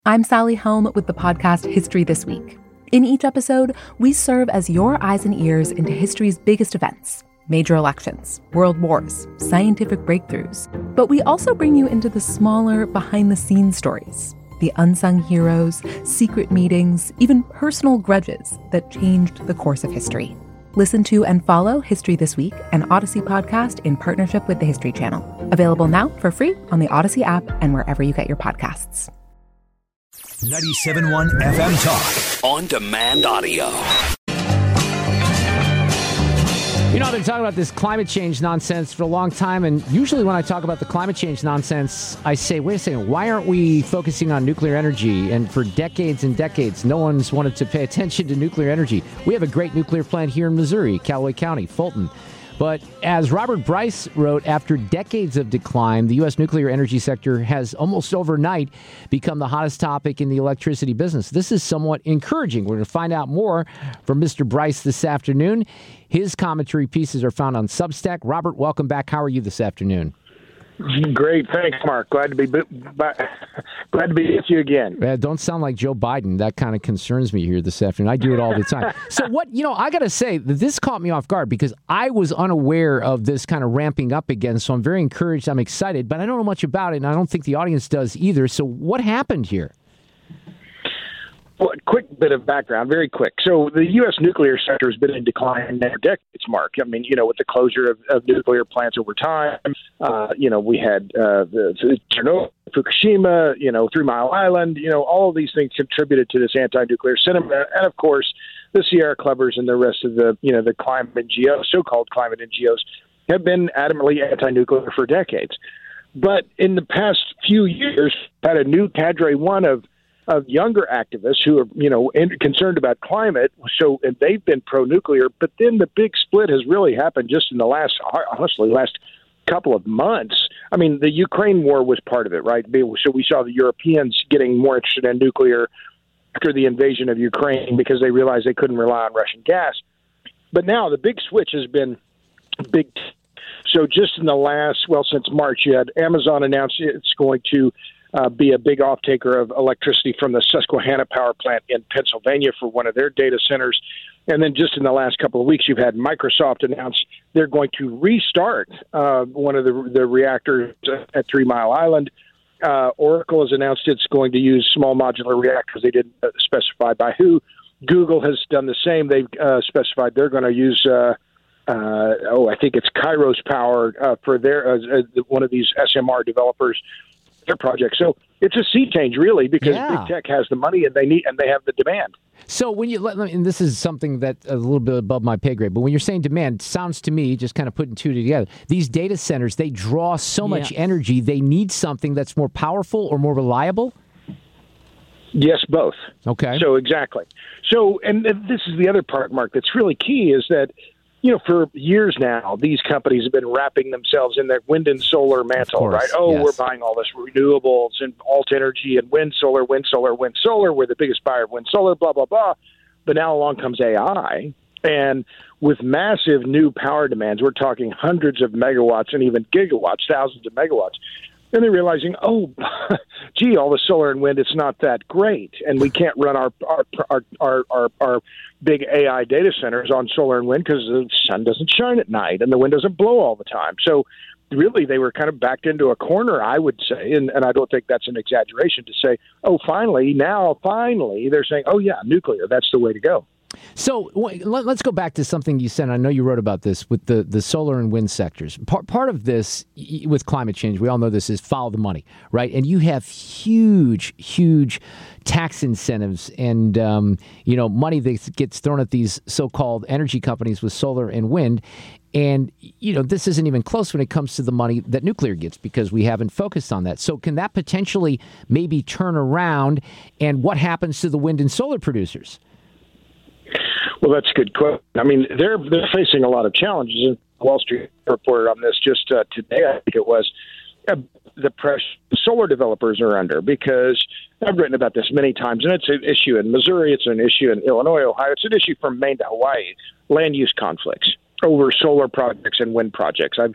I'm Sally Helm with the podcast History This Week. In each episode, we serve as your eyes and ears into history's biggest events, major elections, world wars, scientific breakthroughs. But we also bring you into the smaller, behind-the-scenes stories, the unsung heroes, secret meetings, even personal grudges that changed the course of history. Listen to and follow History This Week, an Odyssey podcast in partnership with the History Channel. Available now for free on the Odyssey app and wherever you get your podcasts. 97.1 FM Talk. On demand audio. You know, I've been talking about this climate change nonsense for a long time, and usually when I talk about the climate change nonsense, I say, wait a second, why aren't we focusing on nuclear energy? And for decades and decades, no one's wanted to pay attention to nuclear energy. We have a great nuclear plant here in Missouri, Callaway County, Fulton. But as Robert Bryce wrote, after decades of decline, the U.S. nuclear energy sector has almost overnight become the hottest topic in the electricity business. This is somewhat encouraging. We're going to find out more from Mr. Bryce this afternoon. His commentary pieces are found on Substack. Robert, welcome back. How are you this afternoon? Great. Thanks, Mark. Glad to be with you again. Don't sound like Joe Biden. That kind of concerns me here this afternoon. I do it all the time. So I got to say, this caught me off guard because I was unaware of this kind of ramping up again. So I'm very encouraged. I'm excited, but I don't know much about it, and I don't think the audience does either. So what happened here? Well, a quick bit of background, very quick. So the U.S. nuclear sector has been in decline for decades, Mark. I mean, with the closure of nuclear plants over time, we had the Chernobyl, Fukushima, 3 Mile Island, all of these things contributed to this anti-nuclear sentiment. And, of course, the Sierra Clubbers and the rest of the climate NGOs, so-called climate NGOs, have been adamantly anti-nuclear for decades. But in the past few years, had a new cadre of younger activists who are, concerned about climate. And they've been pro-nuclear. But then the big split has really happened just in the last couple of months. I mean, the Ukraine war was part of it, right? So we saw the Europeans getting more interested in nuclear after the invasion of Ukraine because they realized they couldn't rely on Russian gas. But now the big switch has been big. So just in the since March, you had Amazon announced it's going to be a big off-taker of electricity from the Susquehanna power plant in Pennsylvania for one of their data centers. And then just in the last couple of weeks, you've had Microsoft announce they're going to restart one of the reactors at 3 Mile Island. Oracle has announced it's going to use small modular reactors. They didn't specify by who. Google has done the same. They've specified they're going to use, I think it's Kairos Power for their one of these SMR developers. Their project. So it's a sea change, really, because big tech has the money and they have the demand. So when and this is something that a little bit above my pay grade, but when you're saying demand, sounds to me, just kind of putting two together, these data centers, they draw so much energy, they need something that's more powerful or more reliable? Yes, both. Okay. So exactly. So, and this is the other part, Mark, that's really key is that, for years now, these companies have been wrapping themselves in their wind and solar mantle, right? Oh, yes. We're buying all this renewables and alt energy and wind, solar. We're the biggest buyer of wind, solar, blah, blah, blah. But now along comes AI. And with massive new power demands, we're talking hundreds of megawatts and even gigawatts, thousands of megawatts. And they're realizing, all the solar and wind, it's not that great. And we can't run our big AI data centers on solar and wind because the sun doesn't shine at night and the wind doesn't blow all the time. So really, they were kind of backed into a corner, I would say. And I don't think that's an exaggeration to say, finally, they're saying, nuclear, that's the way to go. So let's go back to something you said. I know you wrote about this with the solar and wind sectors. Part of this with climate change, we all know this, is follow the money, right? And you have huge tax incentives and money that gets thrown at these so-called energy companies with solar and wind. And, this isn't even close when it comes to the money that nuclear gets because we haven't focused on that. So can that potentially maybe turn around? And what happens to the wind and solar producers? Well, that's a good question. I mean, they're facing a lot of challenges. Wall Street reported on this just today, I think it was. The pressure solar developers are under because I've written about this many times, and it's an issue in Missouri, it's an issue in Illinois, Ohio, it's an issue from Maine to Hawaii, land use conflicts over solar projects and wind projects. I've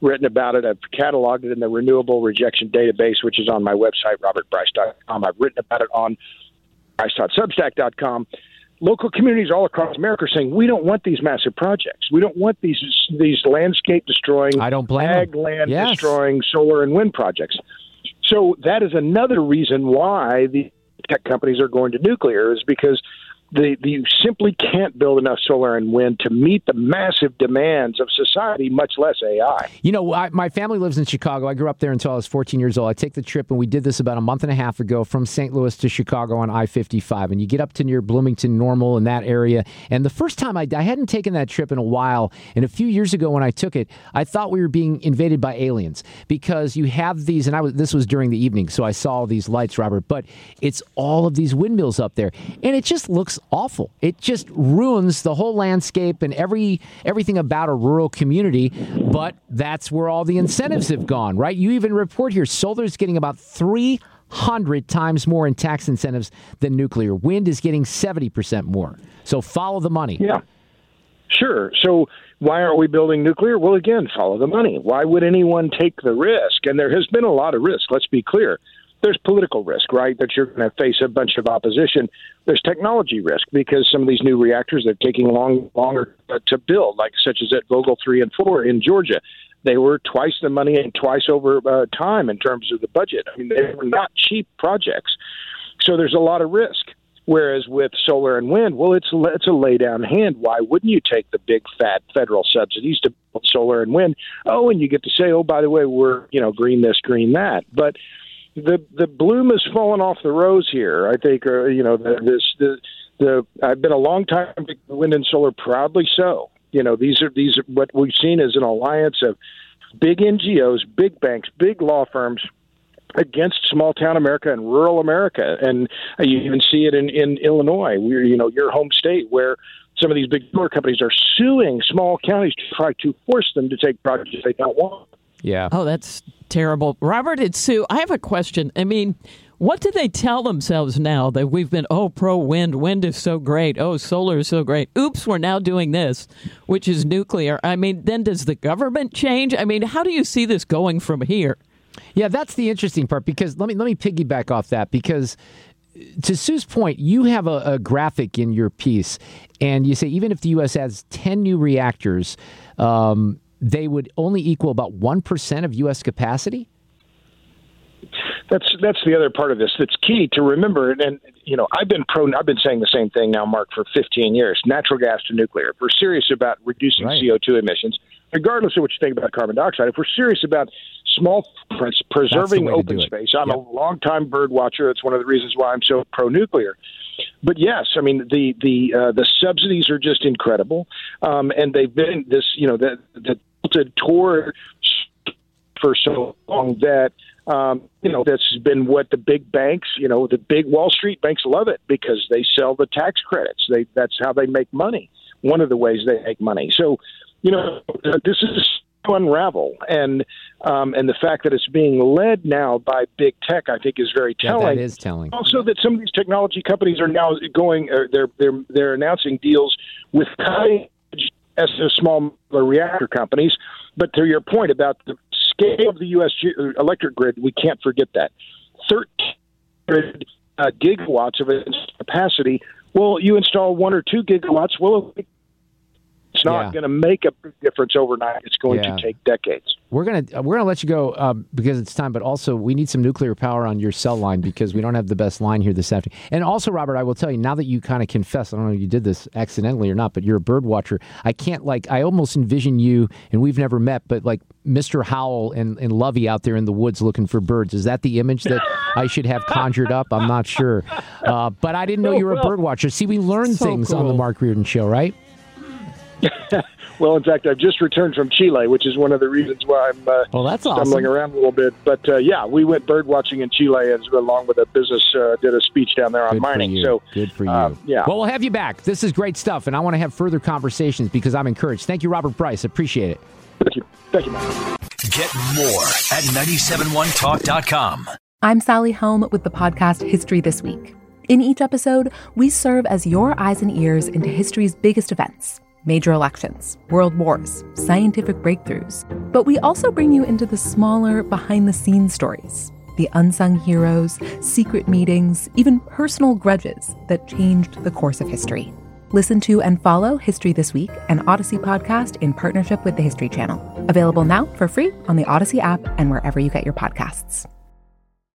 written about it. I've cataloged it in the Renewable Rejection Database, which is on my website, robertbryce.com. I've written about it on bryce.substack.com. Local communities all across America are saying, we don't want these massive projects. We don't want these landscape-destroying, I don't blame ag them. land-destroying solar and wind projects. So that is another reason why the tech companies are going to nuclear, is because you simply can't build enough solar and wind to meet the massive demands of society, much less AI. You know, my family lives in Chicago. I grew up there until I was 14 years old. I take the trip, and we did this about a month and a half ago from St. Louis to Chicago on I-55. And you get up to near Bloomington, Normal, in that area. And the first time I hadn't taken that trip in a while. And a few years ago when I took it, I thought we were being invaded by aliens, because you have these, and this was during the evening, so I saw these lights, Robert, but it's all of these windmills up there. And it just looks awful. It just ruins the whole landscape and everything about a rural community, but that's where all the incentives have gone, right? You even report here, solar's getting about 300 times more in tax incentives than nuclear. Wind is getting 70% more. So follow the money. Yeah, sure. So why aren't we building nuclear? Well, again, follow the money. Why would anyone take the risk? And there has been a lot of risk, let's be clear. There's political risk, right, that you're going to face a bunch of opposition. There's technology risk, because some of these new reactors are taking longer to build, like such as at Vogtle 3 and 4 in Georgia. They were twice the money and twice over time in terms of the budget. I mean, they were not cheap projects. So there's a lot of risk. Whereas with solar and wind, well, it's a lay down hand. Why wouldn't you take the big fat federal subsidies to build solar and wind? Oh, and you get to say, oh, by the way, we're green this, green that. But the bloom has fallen off the rose here. I think, I've been a long time wind and solar, proudly so. These are what we've seen is an alliance of big NGOs, big banks, big law firms against small town America and rural America. And you even see it in Illinois, where, your home state, where some of these big solar companies are suing small counties to try to force them to take projects they don't want. Yeah. Oh, that's terrible. Robert and Sue, I have a question. I mean, what do they tell themselves now that we've been, pro-wind, wind is so great, solar is so great. Oops, we're now doing this, which is nuclear. I mean, then does the government change? I mean, how do you see this going from here? Yeah, that's the interesting part, because let me piggyback off that, because to Sue's point, you have a graphic in your piece, and you say even if the U.S. has 10 new reactors, they would only equal about 1% of U.S. capacity? That's the other part of this that's key to remember. And I've been saying the same thing now, Mark, for 15 years. Natural gas to nuclear. If we're serious about reducing CO2 emissions, regardless of what you think about carbon dioxide, if we're serious about small footprints, preserving open space. I'm a longtime bird watcher. That's one of the reasons why I'm so pro-nuclear. But yes, I mean the subsidies are just incredible, and they've been this the tilted toward for so long that that's been what the big banks, the big Wall Street banks love it, because they sell the tax credits. That's how they make money. One of the ways they make money. So this is to unravel, and the fact that it's being led now by big tech, I think, is very telling. Yeah, that is telling. Also, that some of these technology companies are now they're announcing deals with small reactor companies. But to your point about the scale of the U.S. electric grid, we can't forget that 13 gigawatts of capacity. Well, you install 1 or 2 gigawatts. Well, it's not going to make a big difference overnight. It's going to take decades. We're gonna let you go because it's time, but also we need some nuclear power on your cell line, because we don't have the best line here this afternoon. And also, Robert, I will tell you, now that you kind of confess, I don't know if you did this accidentally or not, but you're a bird watcher. I almost envision you, and we've never met, but like Mr. Howell and Lovey out there in the woods looking for birds. Is that the image that I should have conjured up? I'm not sure. But I didn't know you were a bird watcher. See, we learn things on the Mark Reardon Show, right? Well, in fact, I've just returned from Chile, which is one of the reasons why I'm stumbling around a little bit. But we went bird watching in Chile, along with a business, did a speech down there on mining. So good for you. Yeah. Well, we'll have you back. This is great stuff, and I want to have further conversations because I'm encouraged. Thank you, Robert Bryce. Appreciate it. Thank you, Mike. Get more at 971talk.com. I'm Sally Helm with the podcast History This Week. In each episode, we serve as your eyes and ears into history's biggest events. major elections, world wars, scientific breakthroughs. But we also bring you into the smaller, behind-the-scenes stories, the unsung heroes, secret meetings, even personal grudges that changed the course of history. Listen to and follow History This Week, an Odyssey podcast in partnership with the History Channel. Available now for free on the Odyssey app and wherever you get your podcasts.